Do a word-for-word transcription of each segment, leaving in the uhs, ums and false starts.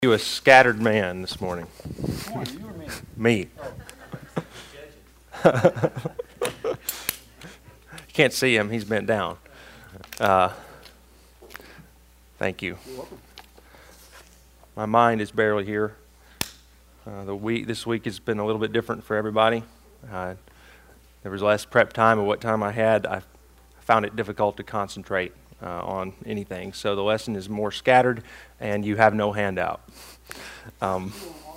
You a scattered man this morning. Morning, you or me? Me. You can't see him. He's bent down. Uh, thank you. You're welcome. My mind is barely here. Uh, the week this week has been a little bit different for everybody. Uh, there was less prep time, and what time I had, I found it difficult to concentrate uh, on anything. So the lesson is more scattered, and you have no handout. Um,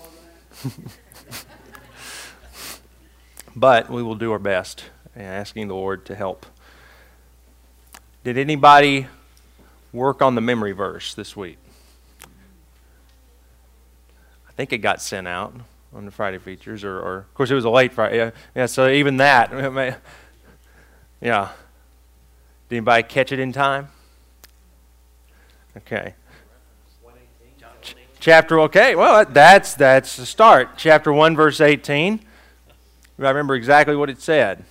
but we will do our best, and asking the Lord to help. Did anybody work on the memory verse this week? I think it got sent out on the Friday features, or, or of course it was a late Friday. Yeah, yeah, so even that, yeah. Did anybody catch it in time? Okay. Ch- chapter, okay, well, that's that's the start. Chapter one, verse eighteen. I remember exactly what it said.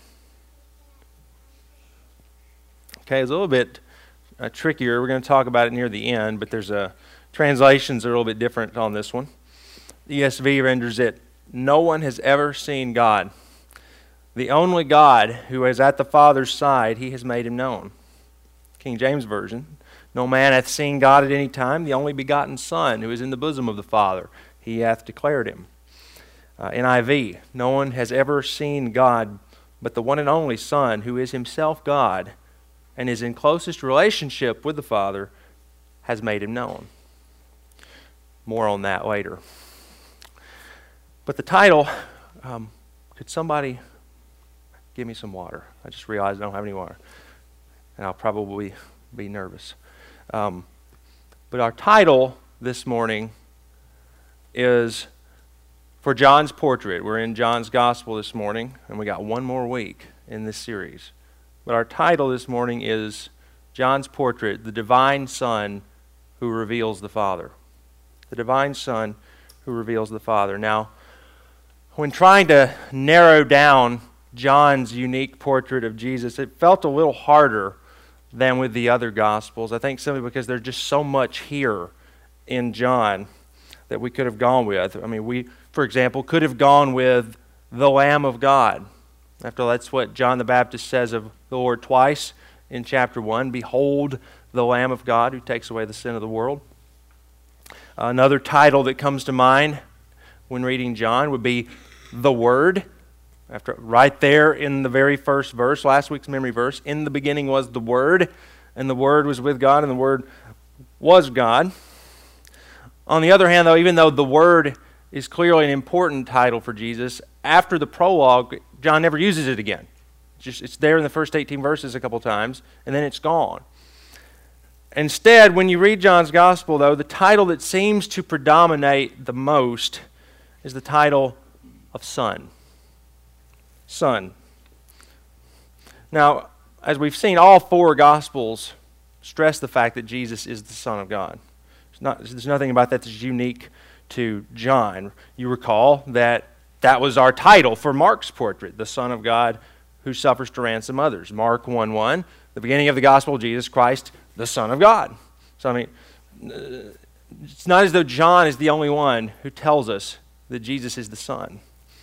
Okay, it's a little bit uh, trickier. We're going to talk about it near the end, but there's a translations are a little bit different on this one. The E S V renders it, "No one has ever seen God. The only God who is at the Father's side, he has made him known." King James Version, "No man hath seen God at any time, the only begotten Son, who is in the bosom of the Father, he hath declared him." Uh, N I V, "No one has ever seen God, but the one and only Son, who is himself God, and is in closest relationship with the Father, has made him known." More on that later. But the title, um, could somebody give me some water? I just realized I don't have any water, and I'll probably be nervous. Um, but our title this morning is for John's portrait. We're in John's Gospel this morning, and we got one more week in this series. But our title this morning is John's portrait, the divine Son who reveals the Father. The divine Son who reveals the Father. Now, when trying to narrow down John's unique portrait of Jesus, it felt a little harder than with the other Gospels. I think simply because there's just so much here in John that we could have gone with. I mean, we, for example, could have gone with the Lamb of God. After all, that's what John the Baptist says of the Lord twice in chapter one. "Behold the Lamb of God who takes away the sin of the world." Another title that comes to mind when reading John would be the Word. After right there in the very first verse, last week's memory verse, "In the beginning was the Word, and the Word was with God, and the Word was God." On the other hand, though, even though the Word is clearly an important title for Jesus, after the prologue, John never uses it again. It's just it's there in the first eighteen verses a couple times, and then it's gone. Instead, when you read John's Gospel, though, the title that seems to predominate the most is the title of Son. Son. Now, as we've seen, all four Gospels stress the fact that Jesus is the Son of God. There's, not, there's nothing about that that's unique to John. You recall that that was our title for Mark's portrait, the Son of God who suffers to ransom others. Mark one one, the beginning of the Gospel, Jesus Christ, the Son of God. So, I mean, it's not as though John is the only one who tells us that Jesus is the Son.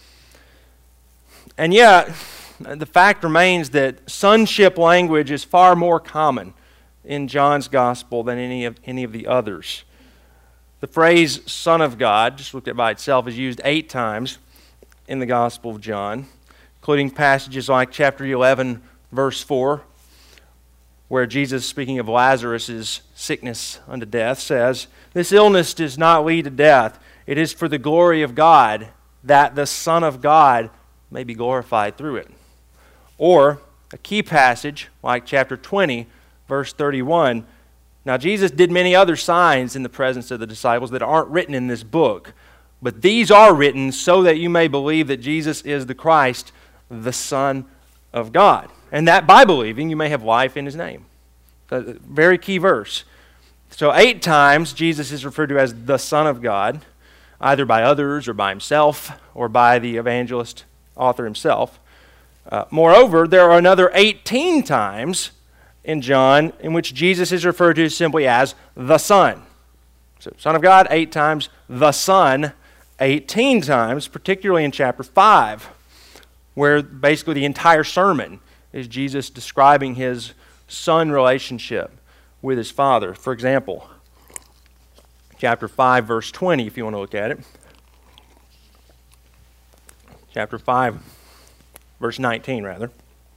And yet, the fact remains that sonship language is far more common in John's Gospel than any of any of the others. The phrase Son of God, just looked at by itself, is used eight times in the Gospel of John, including passages like chapter eleven, verse four, where Jesus, speaking of Lazarus' sickness unto death, says, "This illness does not lead to death. It is for the glory of God, that the Son of God may be glorified through it." Or a key passage like chapter twenty, verse thirty-one, "Now Jesus did many other signs in the presence of the disciples that aren't written in this book, but these are written so that you may believe that Jesus is the Christ, the Son of God, and that by believing you may have life in his name." A very key verse. So eight times Jesus is referred to as the Son of God, either by others or by himself or by the evangelist author himself. Uh, moreover, there are another eighteen times in John in which Jesus is referred to simply as the Son. So, Son of God, eight times. The Son, eighteen times, particularly in chapter five, where basically the entire sermon is Jesus describing his Son relationship with his Father. For example, chapter five, verse twenty, if you want to look at it. Chapter five, verse nineteen, rather.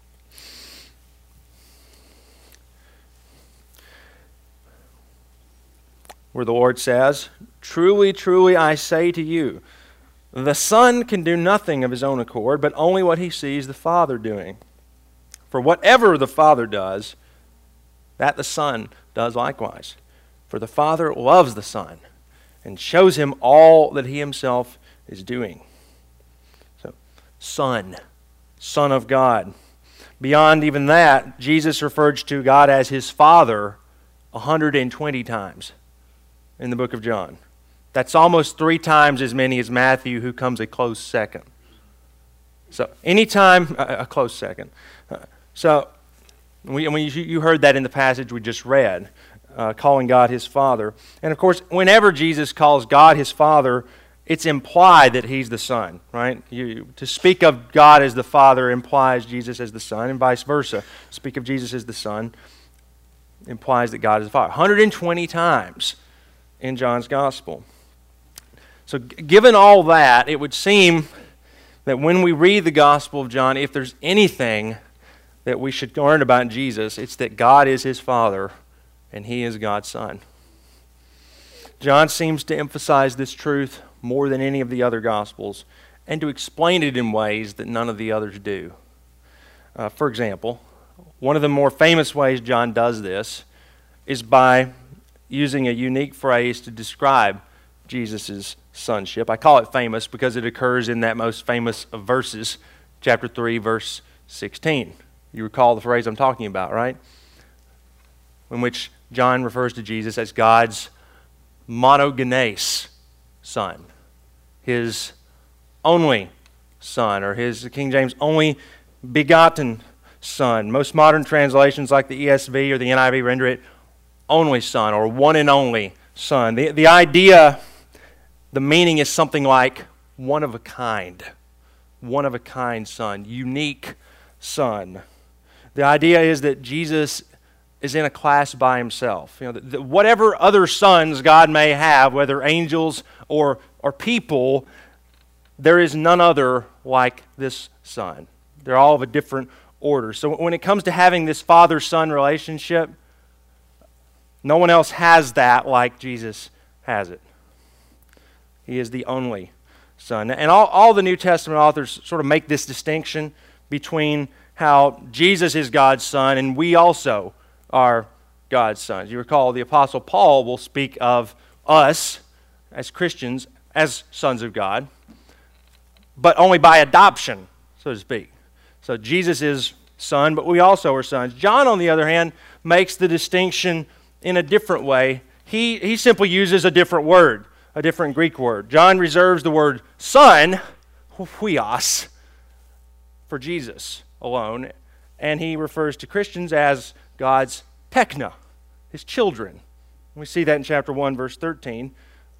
Where the Lord says, "Truly, truly, I say to you, the Son can do nothing of his own accord, but only what he sees the Father doing. For whatever the Father does, that the Son does likewise. For the Father loves the Son and shows him all that he himself is doing." So, Son, Son of God. Beyond even that, Jesus referred to God as his Father one hundred twenty times in the book of John. That's almost three times as many as Matthew, who comes a close second. So, anytime, a, a close second. Uh, so, we, we, you heard that in the passage we just read, uh, calling God his Father. And of course, whenever Jesus calls God his Father, it's implied that he's the Son, right? You, to speak of God as the Father implies Jesus as the Son, and vice versa. Speak of Jesus as the Son implies that God is the Father. one hundred twenty times in John's Gospel. So given all that, it would seem that when we read the Gospel of John, if there's anything that we should learn about Jesus, it's that God is his Father and he is God's Son. John seems to emphasize this truth more than any of the other Gospels and to explain it in ways that none of the others do. Uh, for example, one of the more famous ways John does this is by using a unique phrase to describe Jesus' sonship. I call it famous because it occurs in that most famous of verses, chapter three, verse sixteen. You recall the phrase I'm talking about, right? In which John refers to Jesus as God's monogenes Son, his only Son, or his, King James, only begotten Son. Most modern translations like the E S V or the N I V render it only Son, or one and only Son. The, the idea, the meaning is something like one of a kind. One of a kind Son, unique Son. The idea is that Jesus is in a class by himself. You know, the, the, whatever other sons God may have, whether angels or, or people, there is none other like this Son. They're all of a different order. So when it comes to having this father-son relationship, no one else has that like Jesus has it. He is the only Son. And all, all the New Testament authors sort of make this distinction between how Jesus is God's Son and we also are God's sons. You recall the Apostle Paul will speak of us as Christians as sons of God, but only by adoption, so to speak. So Jesus is Son, but we also are sons. John, on the other hand, makes the distinction in a different way. He, he simply uses a different word, a different Greek word. John reserves the word son, huios, for Jesus alone, and he refers to Christians as God's tekna, his children. We see that in chapter one, verse thirteen.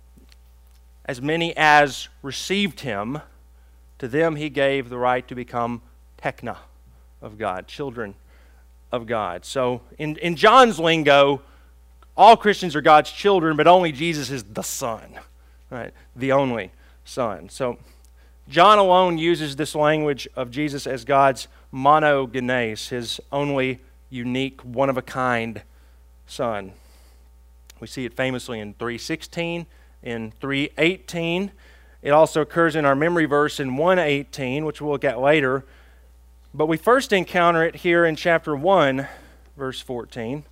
As many as received him, to them he gave the right to become tekna of God, children of God. So in, in John's lingo, all Christians are God's children, but only Jesus is the Son, right? The only Son. So John alone uses this language of Jesus as God's monogenes, his only unique, one-of-a-kind Son. We see it famously in three sixteen, in three eighteen. It also occurs in our memory verse in one eighteen, which we'll look at later. But we first encounter it here in chapter one, verse fourteen.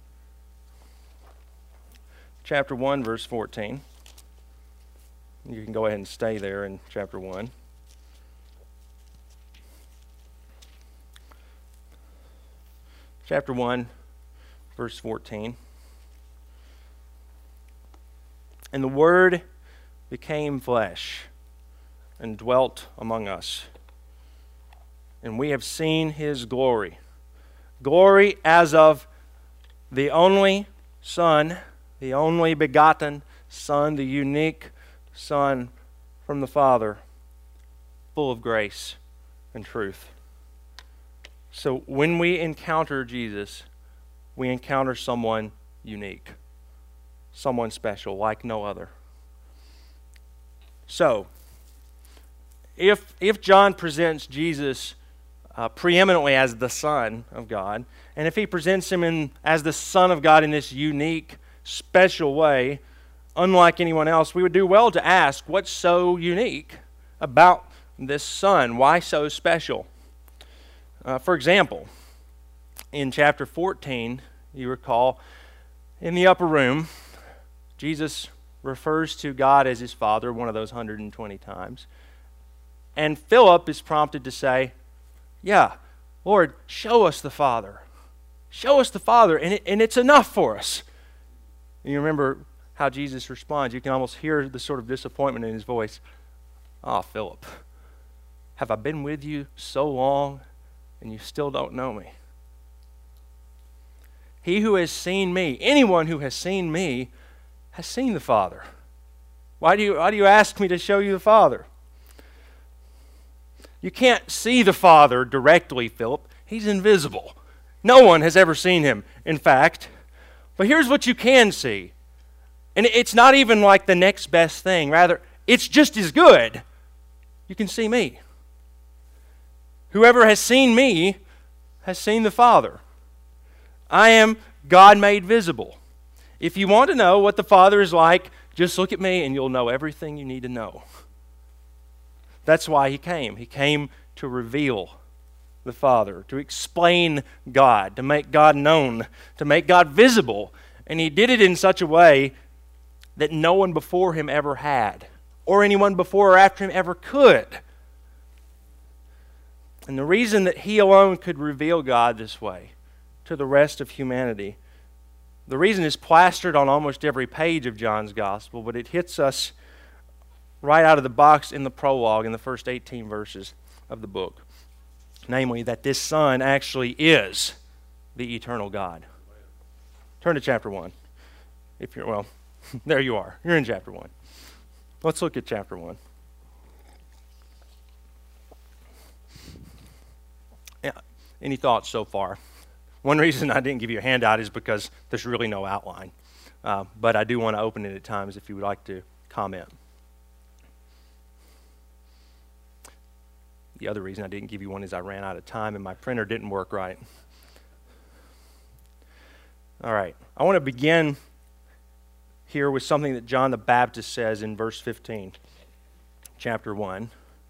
Chapter one, verse fourteen. You can go ahead and stay there in chapter one. Chapter one, verse fourteen. And the Word became flesh and dwelt among us. And we have seen his glory. Glory as of the only Son, the only begotten Son, the unique Son from the Father, full of grace and truth. So when we encounter Jesus, we encounter someone unique, someone special, like no other. So, if if John presents Jesus uh, preeminently as the Son of God, and if he presents him in as the Son of God in this unique, special way, unlike anyone else, we would do well to ask, what's so unique about this Son? Why so special? Uh, for example, in chapter fourteen, you recall, in the upper room, Jesus refers to God as his Father one of those one hundred twenty times. And Philip is prompted to say, yeah, Lord, show us the Father. Show us the Father, and, it, and it's enough for us. And you remember how Jesus responds. You can almost hear the sort of disappointment in his voice. Ah, oh, Philip, have I been with you so long and you still don't know me? He who has seen me, anyone who has seen me, has seen the Father. Why do you, why do you ask me to show you the Father? You can't see the Father directly, Philip. He's invisible. No one has ever seen him, in fact. But here's what you can see. And it's not even like the next best thing. Rather, it's just as good. You can see me. Whoever has seen me has seen the Father. I am God made visible. If you want to know what the Father is like, just look at me and you'll know everything you need to know. That's why he came. He came to reveal the Father, to explain God, to make God known, to make God visible. And he did it in such a way that no one before him ever had, or anyone before or after him ever could. And the reason that he alone could reveal God this way to the rest of humanity, the reason is plastered on almost every page of John's Gospel, but it hits us right out of the box in the prologue in the first eighteen verses of the book. Namely, that this Son actually is the eternal God. Turn to chapter one. If you're, well, there you are. You're in chapter one. Let's look at chapter one. Yeah. Any thoughts so far? One reason I didn't give you a handout is because there's really no outline. Uh, but I do want to open it at times if you would like to comment. The other reason I didn't give you one is I ran out of time and my printer didn't work right. All right. I want to begin here with something that John the Baptist says in verse fifteen, chapter one.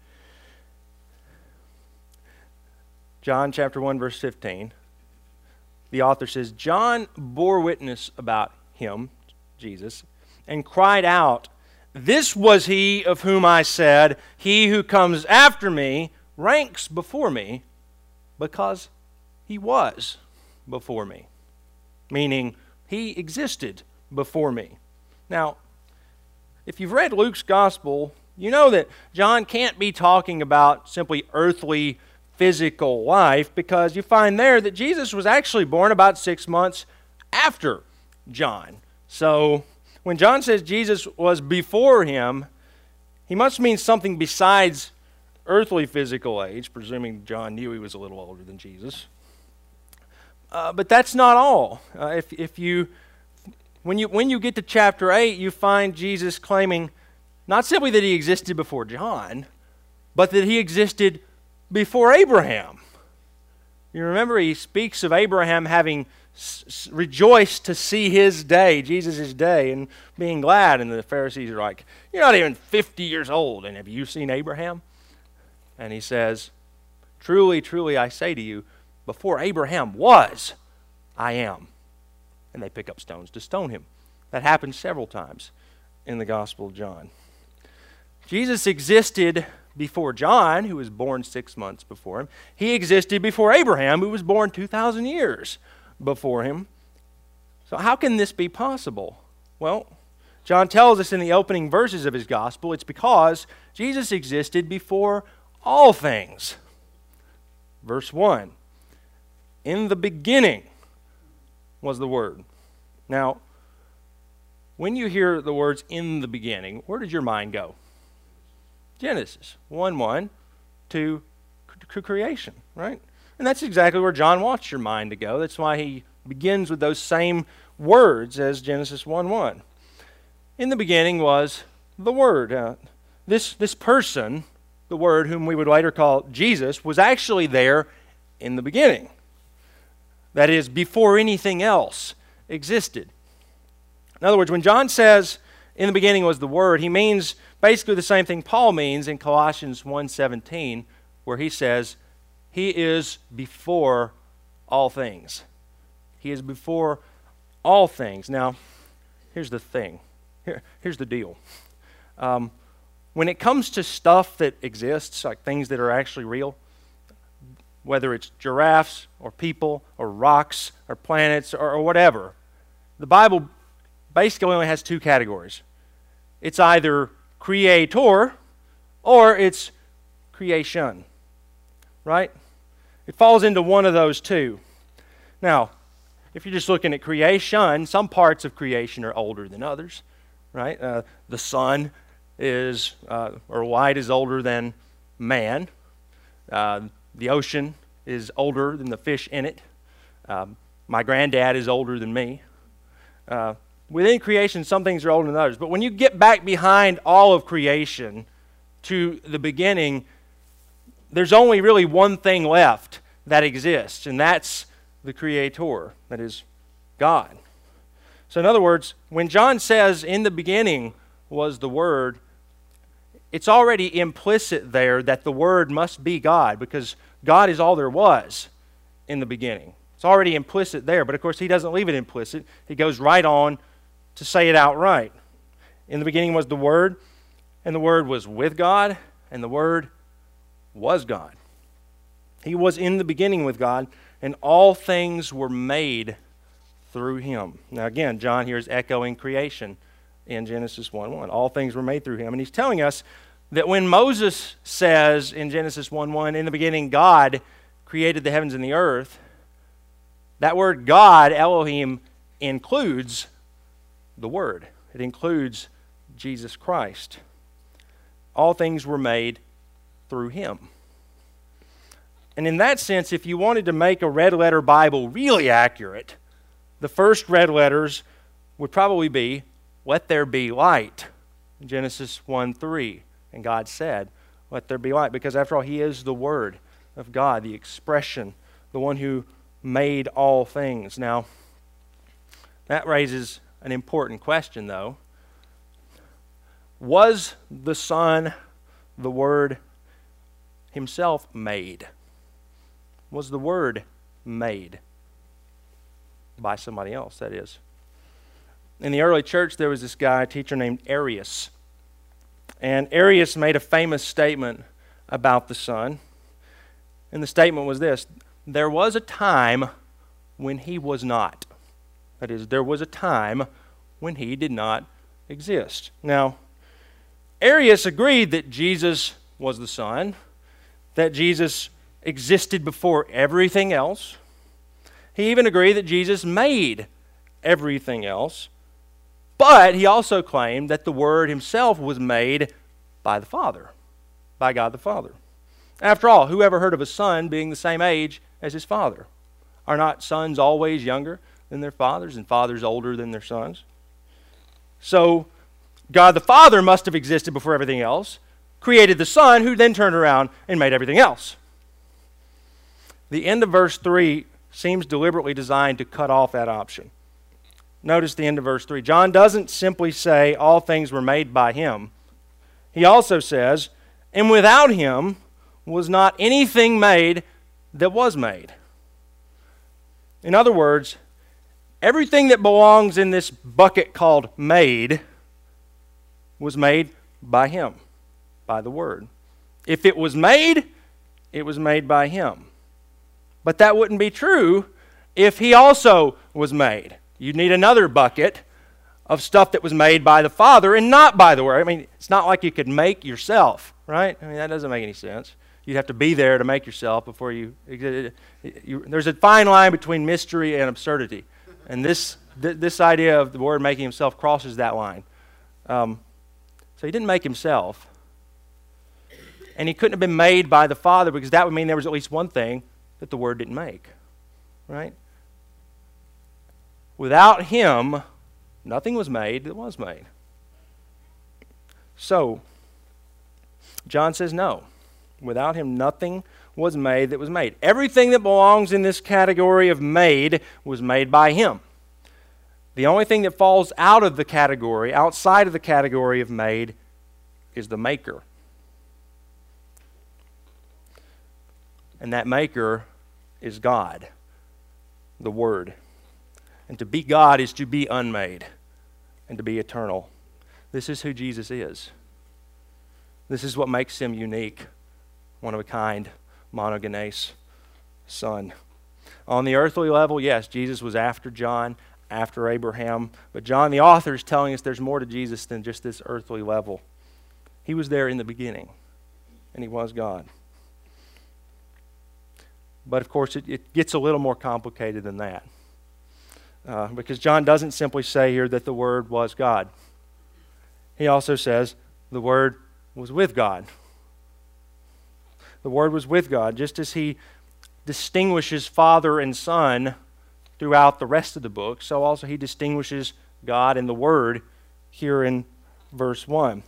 John chapter one, verse fifteen. The author says, John bore witness about him, Jesus, and cried out, "This was he of whom I said, he who comes after me ranks before me, because he was before me." Meaning, he existed before me. Now, if you've read Luke's gospel, you know that John can't be talking about simply earthly physical life, because you find there that Jesus was actually born about six months after John. So when John says Jesus was before him, he must mean something besides earthly physical age, presuming John knew he was a little older than Jesus. Uh, but that's not all. Uh, if if you when you when you get to chapter eight, you find Jesus claiming not simply that he existed before John, but that he existed before Abraham. You remember he speaks of Abraham having s- s- rejoiced to see his day, Jesus' day, and being glad. And the Pharisees are like, "You're not even fifty years old, and have you seen Abraham?" And he says, "Truly, truly, I say to you, before Abraham was, I am." And they pick up stones to stone him. That happens several times in the Gospel of John. Jesus existed before John, who was born six months before him. He existed before Abraham, who was born two thousand years before him. So how can this be possible? Well, John tells us in the opening verses of his gospel, it's because Jesus existed before all things. Verse one, in the beginning was the Word. Now, when you hear the words in the beginning, where does your mind go? Genesis one one to creation, right? And that's exactly where John wants your mind to go. That's why he begins with those same words as Genesis one one. In the beginning was the Word. Uh, this, this person, the Word, whom we would later call Jesus, was actually there in the beginning. That is, before anything else existed. In other words, when John says, in the beginning was the Word, he means basically the same thing Paul means in Colossians one seventeen, where he says, He is before all things. He is before all things. Now, here's the thing. Here, here's the deal. Um, when it comes to stuff that exists, like things that are actually real, whether it's giraffes or people or rocks or planets or, or whatever, the Bible basically only has two categories. It's either creator or it's creation, right? It falls into one of those two. Now, if you're just looking at creation, some parts of creation are older than others, right? Uh, the sun is, uh, or light is older than man. Uh, the ocean is older than the fish in it. Um, my granddad is older than me. Uh, within creation, some things are older than others. But when you get back behind all of creation to the beginning, there's only really one thing left that exists, and that's the Creator, that is God. So in other words, when John says, in the beginning was the Word, it's already implicit there that the Word must be God, because God is all there was in the beginning. It's already implicit there, but of course he doesn't leave it implicit. He goes right on to say it outright. In the beginning was the Word, and the Word was with God, and the Word was God. He was in the beginning with God, and all things were made through him. Now again, John here is echoing creation in Genesis one one. All things were made through him. And he's telling us that when Moses says in Genesis one one, in the beginning God created the heavens and the earth, that word God, Elohim, includes the Word. It includes Jesus Christ. All things were made through him. And in that sense, if you wanted to make a red letter Bible really accurate, the first red letters would probably be, let there be light. Genesis one three. And God said, let there be light. Because after all, he is the Word of God, the expression, the one who made all things. Now, that raises an important question, though. Was the Son, the Word, himself made? Was the Word made? By somebody else, that is. In the early church, there was this guy, a teacher named Arius. And Arius made a famous statement about the Son. And the statement was this: there was a time when he was not. That is, there was a time when he did not exist. Now, Arius agreed that Jesus was the Son, that Jesus existed before everything else. He even agreed that Jesus made everything else. But he also claimed that the Word himself was made by the Father, by God the Father. After all, who ever heard of a son being the same age as his father? Are not sons always younger than their fathers, and fathers older than their sons? So, God the Father must have existed before everything else, created the Son, who then turned around and made everything else. The end of verse three seems deliberately designed to cut off that option. Notice the end of verse three. John doesn't simply say all things were made by him. He also says, and without him was not anything made that was made. In other words, everything that belongs in this bucket called made was made by him, by the Word. If it was made, it was made by him. But that wouldn't be true if he also was made. You'd need another bucket of stuff that was made by the Father and not by the Word. I mean, it's not like you could make yourself, right? I mean, that doesn't make any sense. You'd have to be there to make yourself before you... you there's a fine line between mystery and absurdity. And this th- this idea of the Word making himself crosses that line. Um, so he didn't make himself. And he couldn't have been made by the Father, because that would mean there was at least one thing that the Word didn't make. Right? Without him, nothing was made that was made. So, John says no. Without him, nothing was made that was made. Everything that belongs in this category of made was made by him. The only thing that falls out of the category, outside of the category of made, is the maker. And that maker is God, the Word. And to be God is to be unmade and to be eternal. This is who Jesus is. This is what makes him unique, one of a kind, monogenes, Son. On the earthly level, yes, Jesus was after John, after Abraham, but John the author is telling us there's more to Jesus than just this earthly level. He was there in the beginning, and he was God. But of course, it, it gets a little more complicated than that. Uh, because John doesn't simply say here that the Word was God. He also says the Word was with God. The Word was with God, just as he distinguishes Father and Son throughout the rest of the book, so also he distinguishes God and the Word here in verse one.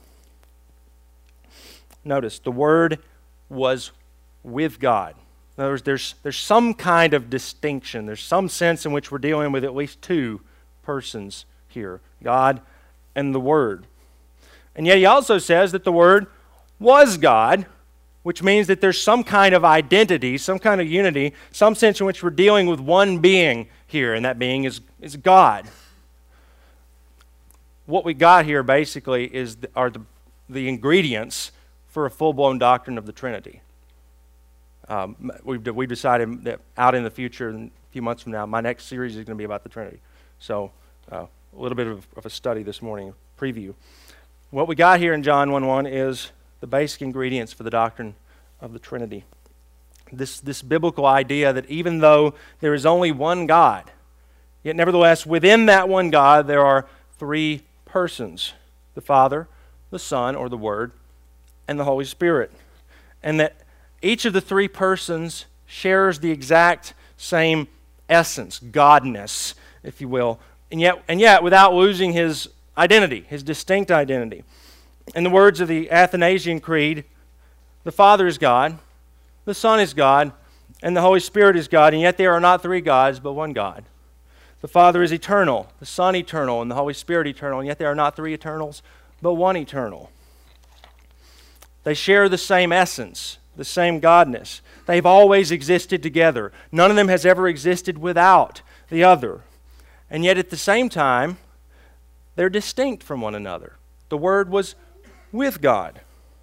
Notice, the Word was with God. In other words, there's, there's some kind of distinction. There's some sense in which we're dealing with at least two persons here, God and the Word. And yet he also says that the Word was God, which means that there's some kind of identity, some kind of unity, some sense in which we're dealing with one being here, and that being is, is God. What we got here basically is the, are the, the ingredients for a full-blown doctrine of the Trinity. Um, we've, we've decided that out in the future, in a few months from now, my next series is going to be about the Trinity. So uh, a little bit of, of a study this morning, preview. What we got here in John one one is the basic ingredients for the doctrine of the Trinity. This, this biblical idea that even though there is only one God, yet nevertheless within that one God there are three persons, the Father, the Son, or the Word, and the Holy Spirit. And that each of the three persons shares the exact same essence, godness, if you will, and yet, and yet without losing his identity, his distinct identity. In the words of the Athanasian Creed, the Father is God, the Son is God, and the Holy Spirit is God, and yet there are not three gods, but one God. The Father is eternal, the Son eternal, and the Holy Spirit eternal, and yet there are not three eternals, but one eternal. They share the same essence, the same godness. They've always existed together. None of them has ever existed without the other. And yet at the same time, they're distinct from one another. The Word was with God.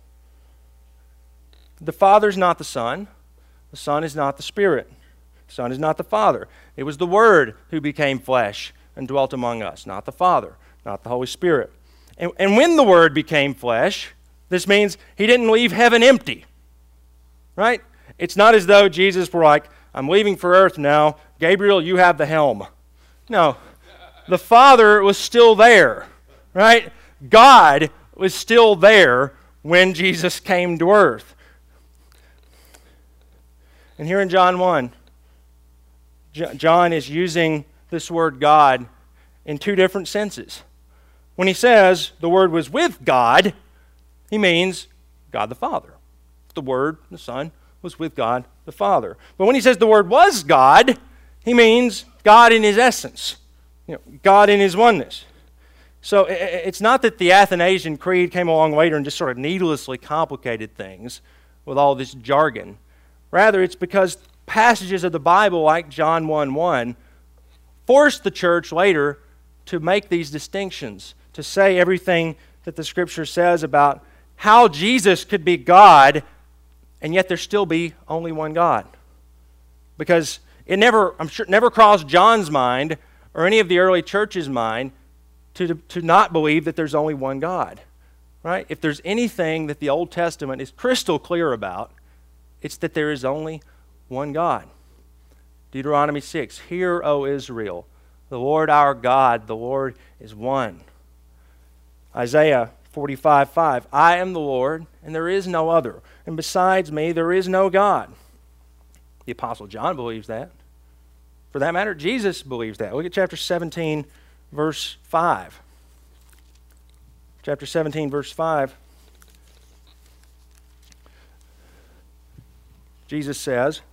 The Father's not the Son. The Son is not the Spirit. The Son is not the Father. It was the Word who became flesh and dwelt among us, not the Father, not the Holy Spirit. And, and when the Word became flesh, this means he didn't leave heaven empty. Right? It's not as though Jesus were like, I'm leaving for earth now. Gabriel, you have the helm. No. The Father was still there. Right? God was still there when Jesus came to earth. And here in John one, John is using this word God in two different senses. When he says the Word was with God, he means God the Father. The Word, the Son, was with God the Father. But when he says the Word was God, he means God in his essence, you know, God in his oneness. So it's not that the Athanasian Creed came along later and just sort of needlessly complicated things with all this jargon. Rather, it's because passages of the Bible like John one one forced the church later to make these distinctions, to say everything that the Scripture says about how Jesus could be God and yet there still be only one God. Because it never, I'm sure, never crossed John's mind or any of the early church's mind to, to not believe that there's only one God. Right? If there's anything that the Old Testament is crystal clear about, it's that there is only one God. Deuteronomy six, Hear, O Israel, The Lord our God, the Lord is one. Isaiah forty-five five, I am the Lord, and there is no other, and besides me there is no God. The Apostle John believes that. For that matter, Jesus believes that. Look at chapter seventeen, verse five. Chapter seventeen, verse five. Jesus says,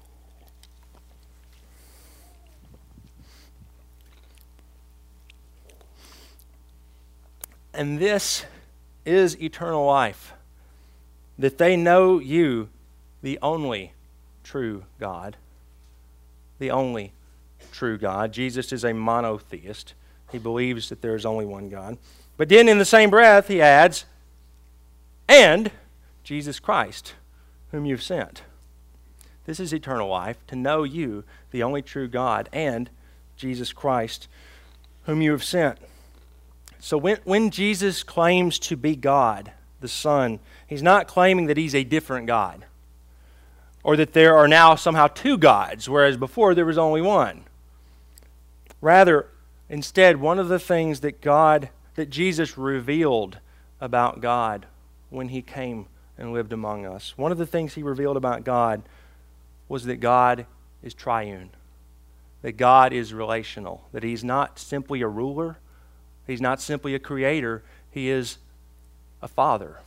and this is eternal life, that they know you, the only true God. The only true God. Jesus is a monotheist. He believes that there is only one God. But then in the same breath, he adds, and Jesus Christ, whom you've sent. This is eternal life, to know you, the only true God, and Jesus Christ, whom you have sent. So when, when Jesus claims to be God, the Son, he's not claiming that he's a different God, or that there are now somehow two gods, whereas before there was only one. Rather, instead, one of the things that God, that Jesus revealed about God when he came and lived among us, one of the things he revealed about God was that God is triune, that God is relational, that he's not simply a ruler, he's not simply a creator, he is a father.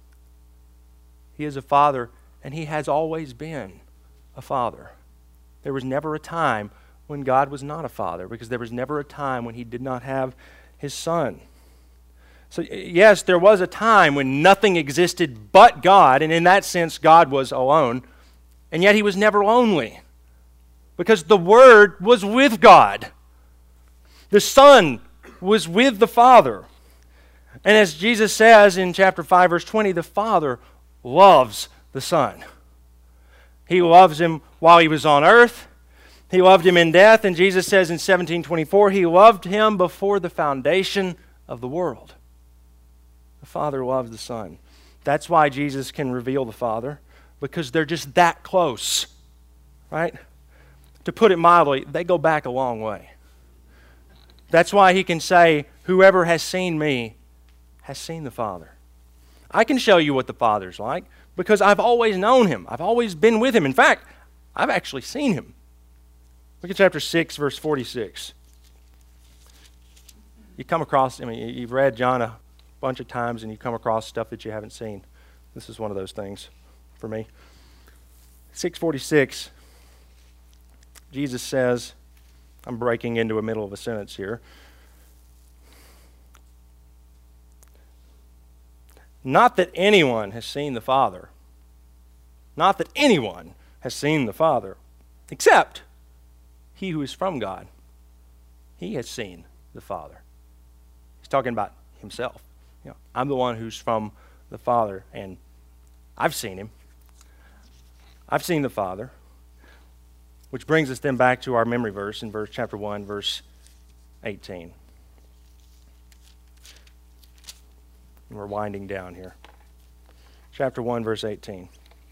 He is a father, and he has always been a father. There was never a time when God was not a father, because there was never a time when he did not have his son. So yes, there was a time when nothing existed but God, and in that sense God was alone, and yet he was never lonely, because the Word was with God. The Son was with the Father. And as Jesus says in chapter five, verse twenty, the Father loves the Son. He loves him while he was on earth. He loved him in death. And Jesus says in seventeen twenty-four, he loved him before the foundation of the world. The Father loves the Son. That's why Jesus can reveal the Father, because they're just that close, right? To put it mildly, they go back a long way. That's why he can say, whoever has seen me has seen the Father. I can show you what the Father's like because I've always known him. I've always been with him. In fact, I've actually seen him. Look at chapter six, verse forty-six. You come across, I mean, you've read John a bunch of times and you come across stuff that you haven't seen. This is one of those things for me. six forty-six, Jesus says, I'm breaking into the middle of a sentence here. Not that anyone has seen the Father. Not that anyone has seen the Father, except he who is from God. He has seen the Father. He's talking about himself. You know, I'm the one who's from the Father, and I've seen him. I've seen the Father. Which brings us then back to our memory verse in verse chapter one, verse eighteen. And we're winding down here. Chapter one, verse eighteen.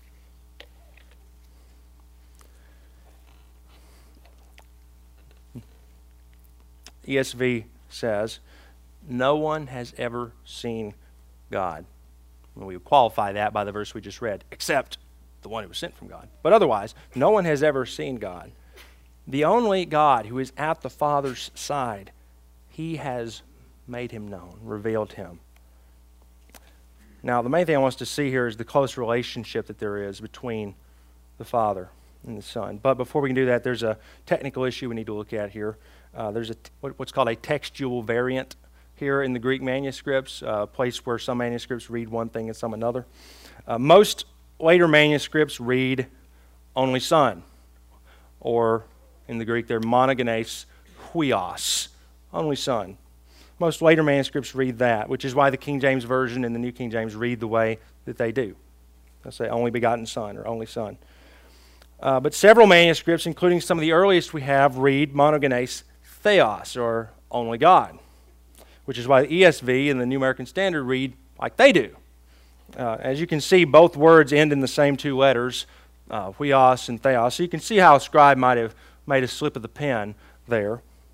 E S V says, no one has ever seen God. And we qualify that by the verse we just read, except the one who was sent from God. But otherwise, no one has ever seen God. The only God who is at the Father's side, he has made him known, revealed him. Now, the main thing I want us to see here is the close relationship that there is between the Father and the Son. But before we can do that, there's a technical issue we need to look at here. Uh, there's a what's called a textual variant here in the Greek manuscripts, a place where some manuscripts read one thing and some another. Uh, most later manuscripts read only Son, or in the Greek they're monogenes huios, only Son. Most later manuscripts read that, which is why the King James Version and the New King James read the way that they do. They'll say only begotten Son or only Son. Uh, but several manuscripts, including some of the earliest we have, read monogenes theos, or only God, which is why the E S V and the New American Standard read like they do. Uh, as you can see, both words end in the same two letters, uh, huios and theos. So you can see how a scribe might have made a slip of the pen there.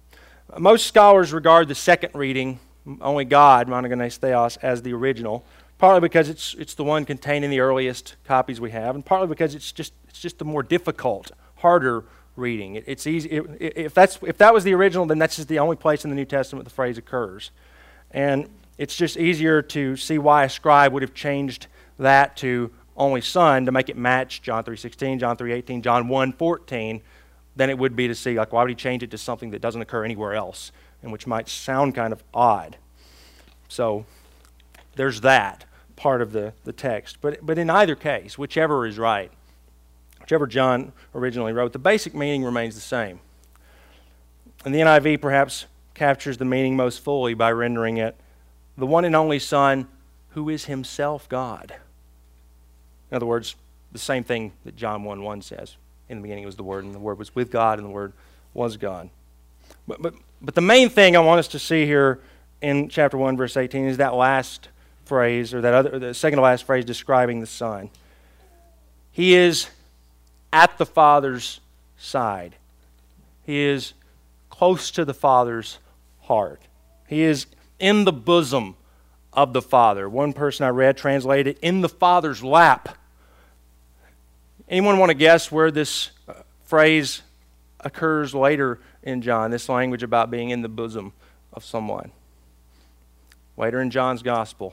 Most scholars regard the second reading, only God, monogenes theos, as the original, partly because it's it's the one contained in the earliest copies we have, and partly because it's just it's just the more difficult, harder reading. It, it's easy it, if that's if that was the original, then that's just the only place in the New Testament the phrase occurs, and it's just easier to see why a scribe would have changed that to only Son to make it match John three sixteen, John three eighteen, John one fourteen, than it would be to see, like, why would he change it to something that doesn't occur anywhere else, and which might sound kind of odd. So there's that part of the, the text. But, but in either case, whichever is right, whichever John originally wrote, the basic meaning remains the same. And the N I V perhaps captures the meaning most fully by rendering it, the one and only Son who is himself God. In other words, the same thing that John one one says. In the beginning was the Word, and the Word was with God, and the Word was God. But, but, but the main thing I want us to see here in chapter one, verse eighteen, is that last phrase, or that other, or the second to last phrase describing the Son. He is at the Father's side. He is close to the Father's heart. He is in the bosom of the Father. One person I read translated, in the Father's lap. Anyone want to guess where this uh, phrase occurs later in John, this language about being in the bosom of someone? Later in John's Gospel.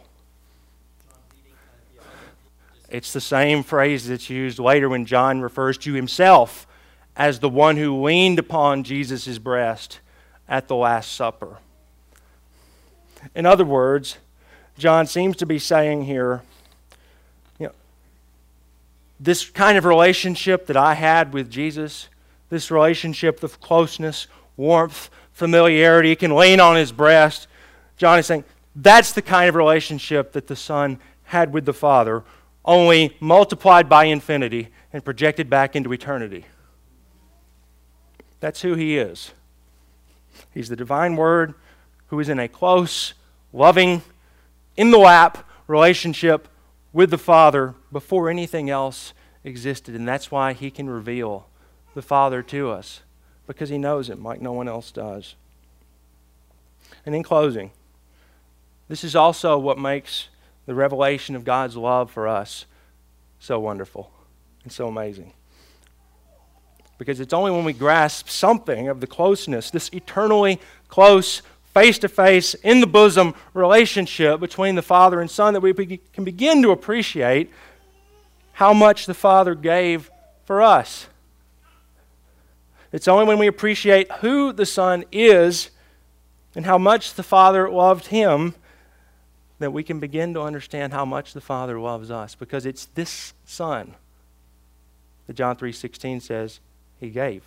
It's the same phrase that's used later when John refers to himself as the one who leaned upon Jesus' breast at the Last Supper. In other words, John seems to be saying here, you know, this kind of relationship that I had with Jesus, this relationship of closeness, warmth, familiarity, he can lean on his breast. John is saying, that's the kind of relationship that the Son had with the Father, only multiplied by infinity and projected back into eternity. That's who he is. He's the divine Word who is in a close, loving, in the lap relationship with the Father before anything else existed. And that's why he can reveal the Father to us, because he knows him like no one else does. And in closing, this is also what makes the revelation of God's love for us so wonderful and so amazing. Because it's only when we grasp something of the closeness, this eternally close, face-to-face, in the bosom relationship between the Father and Son, that we be- can begin to appreciate how much the Father gave for us. It's only when we appreciate who the Son is and how much the Father loved him that we can begin to understand how much the Father loves us, because it's this Son that John three sixteen says he gave.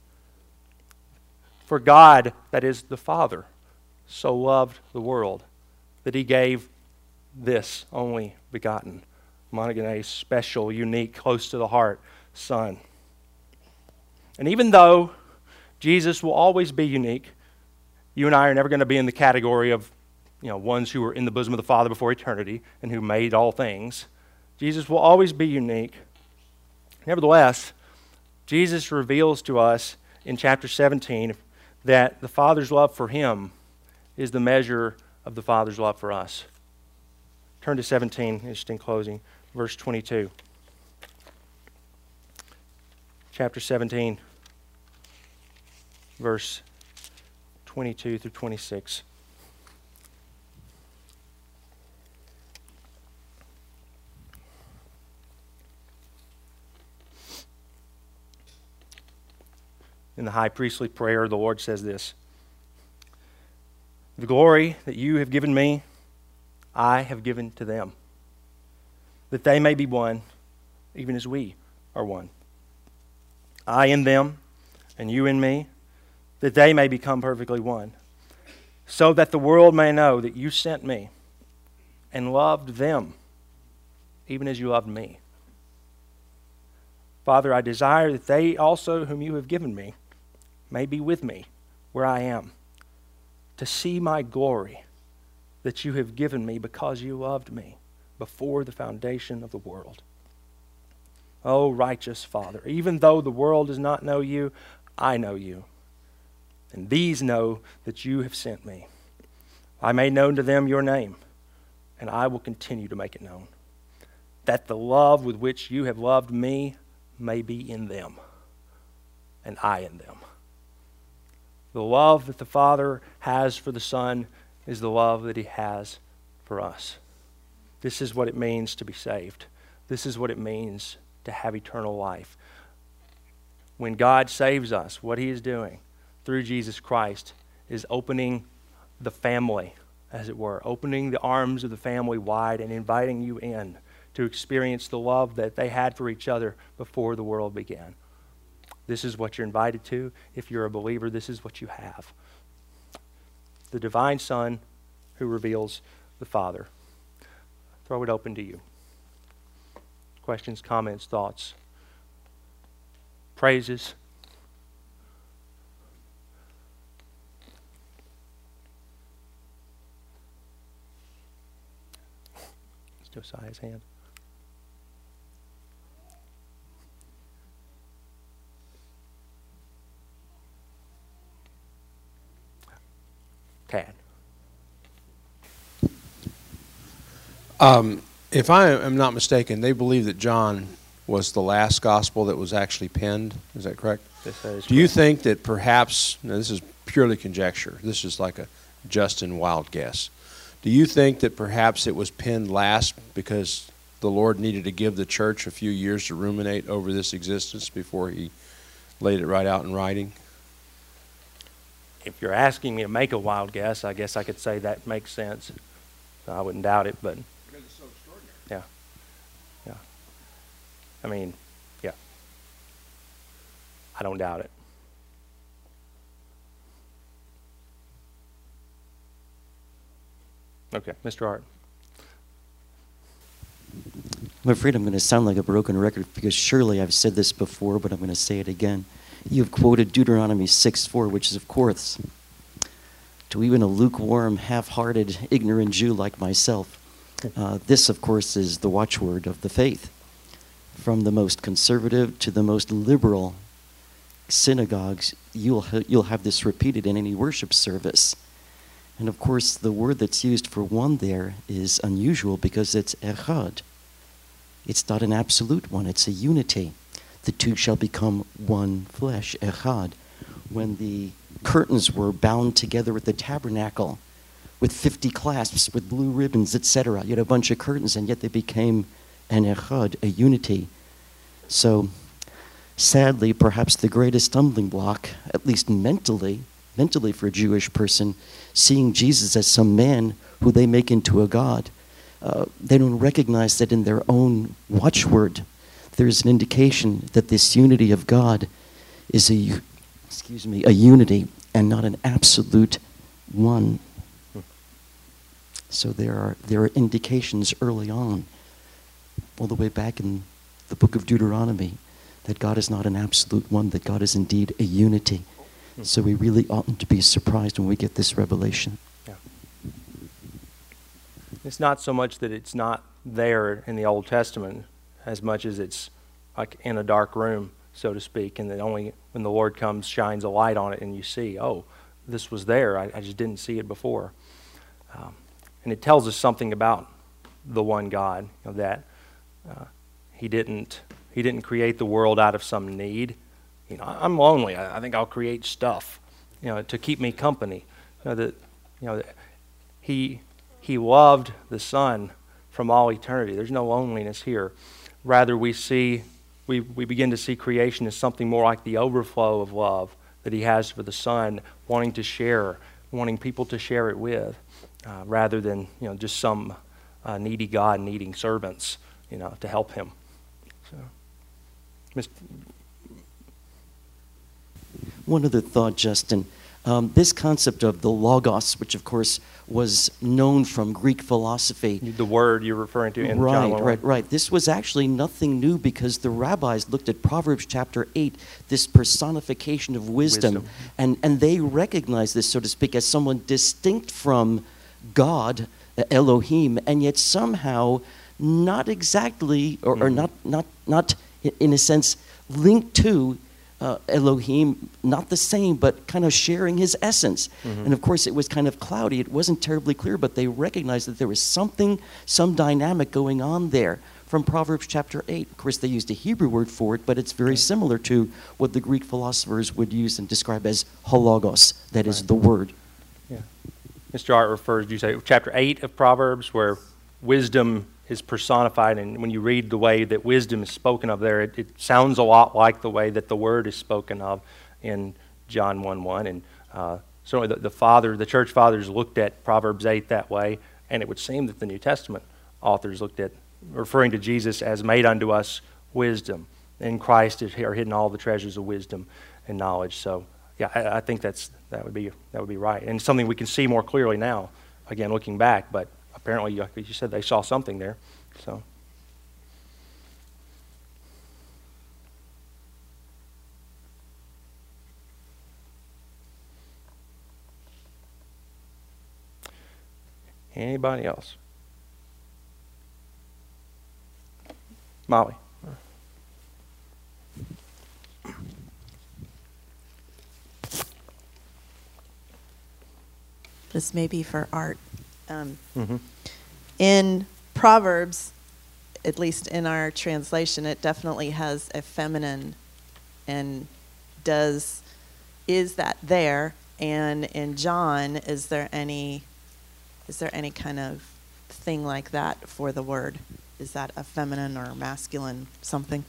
For God, that is the Father, so loved the world that he gave this only begotten, monogenes, special, unique, close to the heart Son. And even though Jesus will always be unique, you and I are never going to be in the category of, you know, ones who were in the bosom of the Father before eternity and who made all things. Jesus will always be unique. Nevertheless, Jesus reveals to us in chapter seventeen that the Father's love for him is the measure of the Father's love for us. Turn to seventeen, just in closing, verse twenty-two. Chapter seventeen, verse twenty-two through twenty-six. In the high priestly prayer, the Lord says this: the glory that you have given me, I have given to them, that they may be one, even as we are one. I in them, and you in me, that they may become perfectly one, so that the world may know that you sent me and loved them, even as you loved me. Father, I desire that they also, whom you have given me, may be with me where I am, to see my glory that you have given me because you loved me before the foundation of the world. O righteous Father, even though the world does not know you, I know you. and these know that you have sent me. I made known to them your name, and I will continue to make it known, that the love with which you have loved me may be in them, and I in them. The love that the Father has for the Son is the love that he has for us. This is what it means to be saved. This is what it means to have eternal life. When God saves us, what he is doing through Jesus Christ is opening the family, as it were, opening the arms of the family wide and inviting you in to experience the love that they had for each other before the world began. This is what you're invited to. If you're a believer, this is what you have. The divine Son who reveals the Father. Throw it open to you. Questions, comments, thoughts, praises. It's Josiah's hand. Tad. Um, if I am not mistaken, they believe that John was the last gospel that was actually penned. Is that correct? Yes, that is Do you correct. think that perhaps, now this is purely conjecture, this is like a Justin wild guess. Do you think that perhaps it was penned last because the Lord needed to give the church a few years to ruminate over this existence before he laid it right out in writing? If you're asking me to make a wild guess, I guess I could say that makes sense. I wouldn't doubt it, but Because it's so extraordinary. yeah. Yeah. I mean, yeah. I don't doubt it. Okay, Mister Hart. I'm afraid I'm going to sound like a broken record because surely I've said this before, but I'm going to say it again. You've quoted Deuteronomy six four, which is, of course, to even a lukewarm, half-hearted, ignorant Jew like myself, uh, this, of course, is the watchword of the faith. From the most conservative to the most liberal synagogues, you'll ha- you'll have this repeated in any worship service. And of course, the word that's used for one there is unusual because it's echad. It's not an absolute one, it's a unity. The two shall become one flesh, echad. When the curtains were bound together at the tabernacle with fifty clasps, with blue ribbons, et cetera, you had a bunch of curtains, and yet they became an echad, a unity. So, sadly, perhaps the greatest stumbling block, at least mentally, mentally for a Jewish person, seeing Jesus as some man who they make into a god. Uh, they don't recognize that in their own watchword, there's an indication that this unity of God is a, excuse me, a unity and not an absolute one. So there are there are indications early on, all the way back in the book of Deuteronomy, that God is not an absolute one, that God is indeed a unity. So we really oughtn't to be surprised when we get this revelation. Yeah. It's not so much that it's not there in the Old Testament as much as it's like in a dark room, so to speak, and that only when the Lord comes shines a light on it and you see, oh, this was there. I, I just didn't see it before. Um, and it tells us something about the one God, you know, that uh, he didn't he didn't create the world out of some need. You know, I'm lonely. I, I think I'll create stuff, you know, to keep me company. You know, that, you know, that he he loved the Son from all eternity. There's no loneliness here. Rather, we see we we begin to see creation as something more like the overflow of love that he has for the Son, wanting to share, wanting people to share it with, uh, rather than, you know, just some uh, needy God needing servants, you know, to help him. So, Mister One other thought, Justin. Um, this concept of the logos, which of course was known from Greek philosophy. The word you're referring to in right, John one. Right, right. This was actually nothing new because the rabbis looked at Proverbs chapter eight, this personification of wisdom, Wisdom. and, and they recognized this, so to speak, as someone distinct from God, Elohim, and yet somehow not exactly, or, or Mhm. not, not, not in a sense, linked to uh, Elohim, not the same, but kind of sharing his essence. Mm-hmm. And of course, it was kind of cloudy. It wasn't terribly clear, but they recognized that there was something, some dynamic going on there. From Proverbs chapter eight. Of course, they used a Hebrew word for it, but it's very similar to what the Greek philosophers would use and describe as hologos, that is right. the word. Yeah. Mister Art refers, you say, chapter eight of Proverbs, where wisdom is personified, and when you read the way that wisdom is spoken of there, it, it sounds a lot like the way that the word is spoken of in John one one. And uh, certainly the, the father, the church fathers looked at Proverbs eight that way, and it would seem that the New Testament authors looked at referring to Jesus as made unto us wisdom. In Christ are hidden all the treasures of wisdom and knowledge. So, yeah, I, I think that's that would be that would be right, and something we can see more clearly now. Again, looking back, but apparently, like you said, they saw something there. So, anybody else? Molly. This may be for Art. Um, mm-hmm. In Proverbs, at least in our translation, it definitely has a feminine, and does is that there? And in John, is there any is there any kind of thing like that for the word? Is that a feminine or masculine something?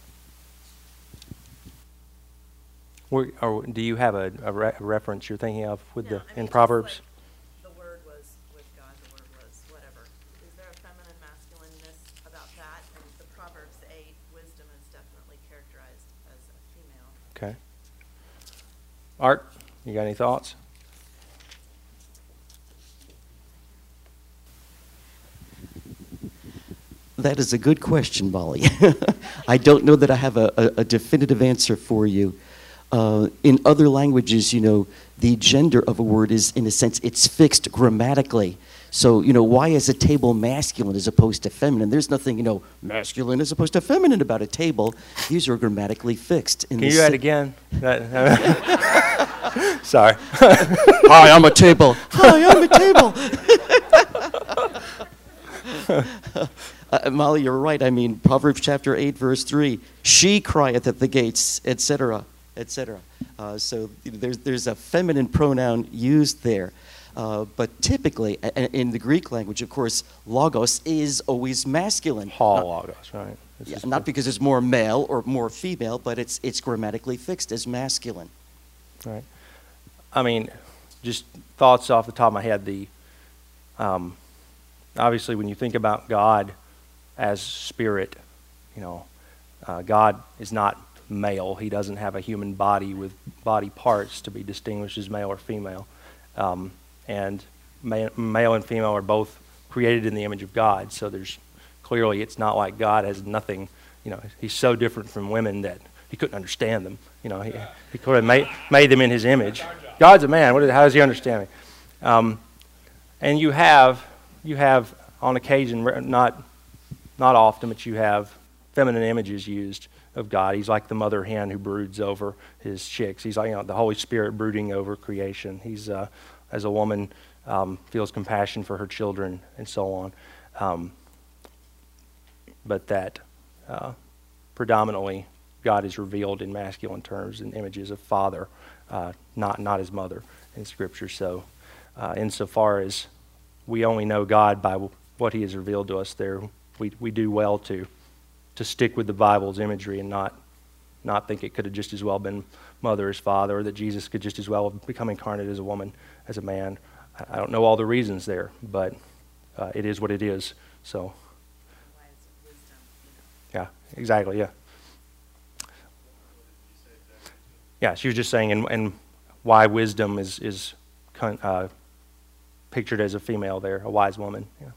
Where, or do you have a, a, re- a reference you're thinking of with No, the I mean, in just Proverbs? like the word was with God, the word was whatever. Is there a feminine masculineness about that? And the Proverbs eight, wisdom is definitely characterized as a female. Okay. Art, you got any thoughts? That is a good question, Molly. I don't know that I have a, a, a definitive answer for you. Uh, in other languages, you know, the gender of a word is, in a sense, it's fixed grammatically. So, you know, why is a table masculine as opposed to feminine? There's nothing, you know, masculine as opposed to feminine about a table. These are grammatically fixed. In Can the you add se- again? Sorry. Hi, I'm a table. Hi, I'm a table. Uh, Molly, you're right. I mean, Proverbs chapter eight, verse three, she crieth at the gates, et cetera, et cetera. Uh, so you know, there's, there's a feminine pronoun used there. Uh, but typically, a- in the Greek language, of course, logos is always masculine. Hall Uh, logos, right? This yeah, is not the- because it's more male or more female, but it's, it's grammatically fixed as masculine. Right. I mean, just thoughts off the top of my head. The um, obviously, when you think about God as spirit, you know, uh, God is not male. He doesn't have a human body with body parts to be distinguished as male or female. Um, and ma- male and female are both created in the image of God. So there's clearly, it's not like God has nothing. You know, he's so different from women that he couldn't understand them. You know, he, he could have made, made them in his image. God's a man. What is, how does he understand me? Um, and you have, you have on occasion, not not often, but you have feminine images used of God. He's like the mother hen who broods over his chicks. He's like, you know, the Holy Spirit brooding over creation. He's, uh, as a woman, um, feels compassion for her children and so on. Um, but that uh, predominantly God is revealed in masculine terms in images of father, uh, not not his mother in Scripture. So uh, insofar as we only know God by w- what he has revealed to us there, we we do well to to stick with the Bible's imagery and not not think it could have just as well been mother as father, or that Jesus could just as well have become incarnate as a woman, as a man. I, I don't know all the reasons there, but uh, it is what it is. So, yeah, exactly, yeah. Yeah, she was just saying, and, and why wisdom is is con, uh, pictured as a female there, a wise woman. Yeah.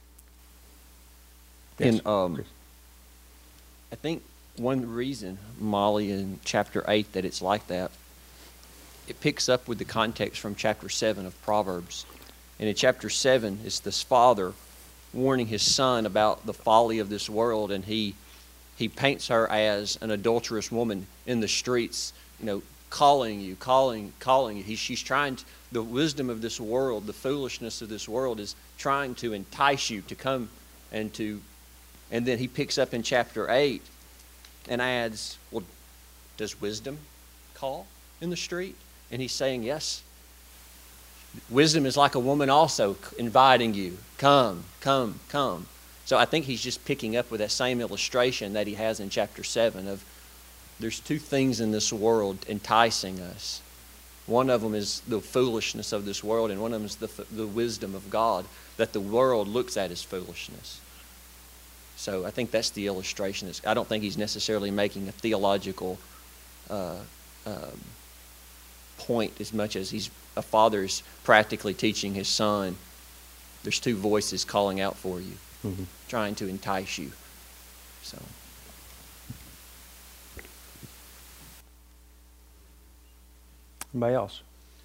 Yes. And um, I think one reason, Molly, in chapter eight, that it's like that, it picks up with the context from chapter seven of Proverbs. And in chapter seven, it's this father warning his son about the folly of this world, and he he paints her as an adulterous woman in the streets, you know, calling you, calling, calling you. He, she's trying to, the wisdom of this world, the foolishness of this world is trying to entice you to come and to, and then he picks up in chapter eight and adds, well, does wisdom call in the street? And he's saying, yes. Wisdom is like a woman also inviting you, come, come, come. So I think he's just picking up with that same illustration that he has in chapter seven of there's two things in this world enticing us. One of them is the foolishness of this world, and one of them is the, the wisdom of God that the world looks at as foolishness. So I think that's the illustration. It's, I don't think he's necessarily making a theological uh, um, point as much as he's a father is practically teaching his son. There's two voices calling out for you, mm-hmm. trying to entice you. So. Anybody else?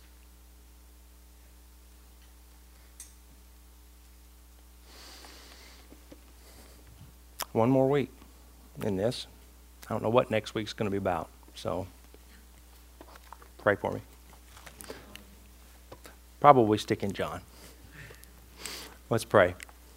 One more week in this. I don't know what next week's going to be about, so pray for me. Probably stick in John. Let's pray.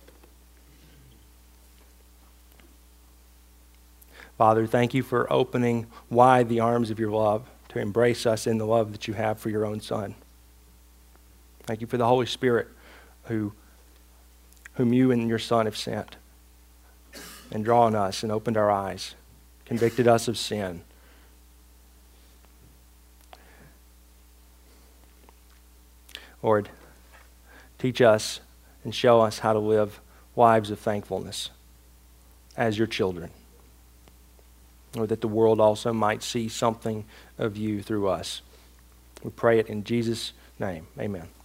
Father, thank you for opening wide the arms of your love to embrace us in the love that you have for your own Son. Thank you for the Holy Spirit who, whom you and your Son have sent and drawn us and opened our eyes, convicted us of sin. Lord, teach us and show us how to live lives of thankfulness as your children, or that the world also might see something of you through us. We pray it in Jesus' name. Amen.